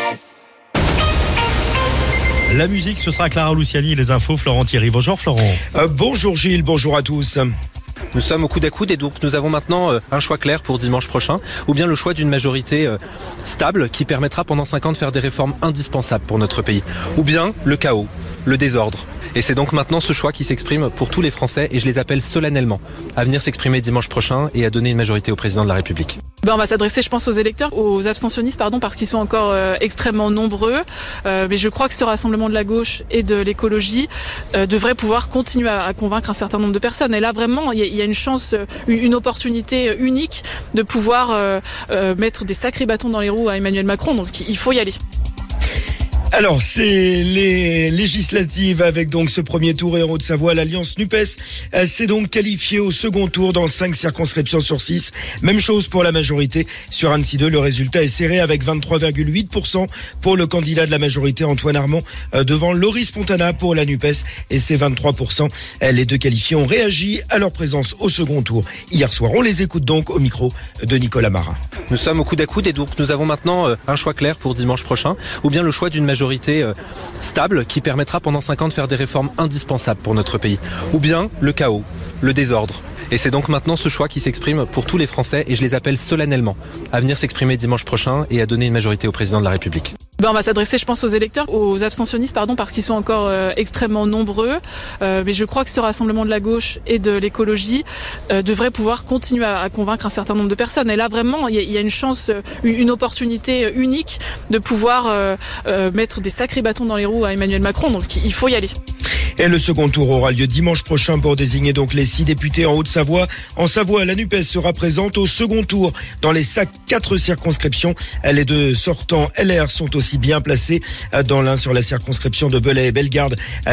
La musique, ce sera Clara Luciani et les infos, Florent Thierry. Bonjour Florent. Bonjour Gilles, bonjour à tous. Nous sommes au coude à coude et donc nous avons maintenant un choix clair pour dimanche prochain, ou bien le choix d'une majorité stable qui permettra pendant 5 ans de faire des réformes indispensables pour notre pays, ou bien le chaos, le désordre. Et c'est donc maintenant ce choix qui s'exprime pour tous les Français et je les appelle solennellement à venir s'exprimer dimanche prochain et à donner une majorité au président de la République. On va s'adresser, je pense, aux électeurs, aux abstentionnistes, parce qu'ils sont encore extrêmement nombreux. Mais je crois que ce rassemblement de la gauche et de l'écologie devrait pouvoir continuer à convaincre un certain nombre de personnes. Et là, vraiment, il y a une chance, une opportunité unique de pouvoir mettre des sacrés bâtons dans les roues à Emmanuel Macron. Donc, il faut y aller. Alors, c'est les législatives avec donc ce premier tour et en Haute-Savoie. L'Alliance NUPES s'est donc qualifiée au second tour dans 5 circonscriptions sur 6. Même chose pour la majorité. Sur Annecy 2, le résultat est serré avec 23,8% pour le candidat de la majorité, Antoine Armand, devant Laurie Spontana pour la NUPES et c'est 23%. Les deux qualifiés ont réagi à leur présence au second tour hier soir. On les écoute donc au micro de Nicolas Marin. Nous sommes au coude à coude et donc nous avons maintenant un choix clair pour dimanche prochain, ou bien le choix d'une majorité stable qui permettra pendant 5 ans de faire des réformes indispensables pour notre pays, ou bien le chaos, le désordre. Et c'est donc maintenant ce choix qui s'exprime pour tous les Français et je les appelle solennellement à venir s'exprimer dimanche prochain et à donner une majorité au président de la République. On va s'adresser, je pense, aux électeurs, aux abstentionnistes, parce qu'ils sont encore extrêmement nombreux. Mais je crois que ce rassemblement de la gauche et de l'écologie devrait pouvoir continuer à convaincre un certain nombre de personnes. Et là, vraiment, il y a une chance, une opportunité unique de pouvoir mettre des sacrés bâtons dans les roues à Emmanuel Macron. Donc, il faut y aller. Et le second tour aura lieu dimanche prochain pour désigner donc les 6 députés en Haute-Savoie. En Savoie, la NUPES sera présente au second tour dans les 4 circonscriptions. Les 2 sortants LR sont aussi bien placés. Dans l'un sur la circonscription de Belay et Bellegarde,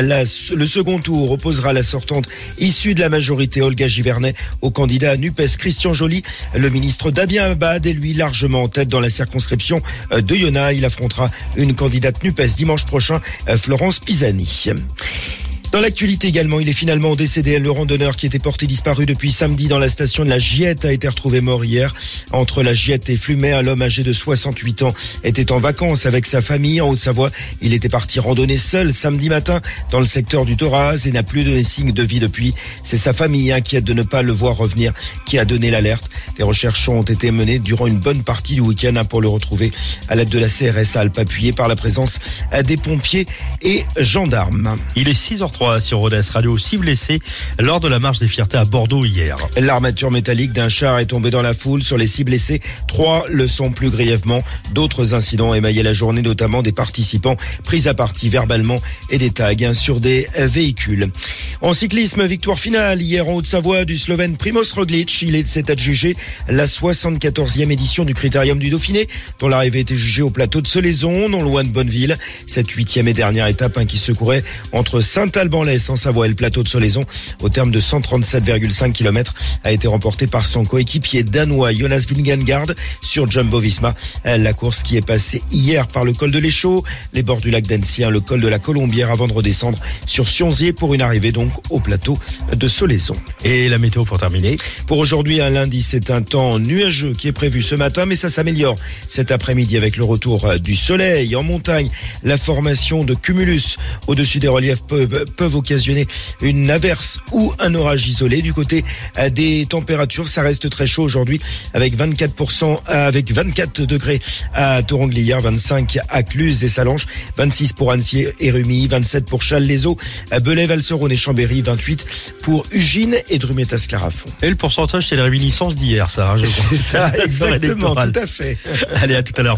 le second tour opposera la sortante issue de la majorité Olga Givernet au candidat NUPES Christian Joly. Le ministre Damien Abad est lui largement en tête dans la circonscription de Yonah. Il affrontera une candidate NUPES dimanche prochain, Florence Pisani. Dans l'actualité également, il est finalement décédé. Le randonneur qui était porté disparu depuis samedi dans la station de la Giette a été retrouvé mort hier. Entre la Giette et Flumet, l'homme âgé de 68 ans était en vacances avec sa famille en Haute-Savoie. Il était parti randonner seul samedi matin dans le secteur du Thoraz et n'a plus donné signe de vie depuis. C'est sa famille inquiète de ne pas le voir revenir qui a donné l'alerte. Des recherches ont été menées durant une bonne partie du week-end pour le retrouver à l'aide de la CRS Alpes, appuyée par la présence des pompiers et gendarmes. Il est 6h03 sur Rodez Radio. 6 blessés lors de la marche des fiertés à Bordeaux hier. L'armature métallique d'un char est tombée dans la foule. Sur les 6 blessés, 3 le sont plus grièvement. D'autres incidents émaillaient la journée, notamment des participants pris à partie verbalement et des tags sur des véhicules. En cyclisme, victoire finale hier en Haute-Savoie du Slovène Primoz Roglič. Il s'est adjugé la 74e édition du Critérium du Dauphiné, dont l'arrivée était jugée au plateau de Solaison, non loin de Bonneville. Cette 8e et dernière étape qui secourait entre Saint-Alban-l'Ès en Savoie et le plateau de Solaison, au terme de 137,5 km, a été remportée par son coéquipier danois Jonas Vingegaard sur Jumbo-Visma. La course qui est passée hier par le col de l'Échaud, les bords du lac d'Annecy, le col de la Colombière avant de redescendre sur Sionzier pour une arrivée donc au plateau de Solaison. Et la météo pour terminer. Pour aujourd'hui, un lundi, c'est un temps nuageux qui est prévu ce matin, mais ça s'améliore cet après-midi avec le retour du soleil. En montagne, la formation de cumulus au-dessus des reliefs peuvent occasionner une averse ou un orage isolé. Du côté des températures, ça reste très chaud aujourd'hui avec 24 degrés à Thoranglières, 25 à Cluses et Salanches, 26 pour Annecy et Rumilly, 27 pour Challes-les-Eaux, Belay, Valserone et Chambéry, 28 pour Ugine et Drumetas-Clarafond. Et le pourcentage, c'est les réminiscences d'hier, ça. C'est ça, exactement, tout à fait. Allez, à tout à l'heure.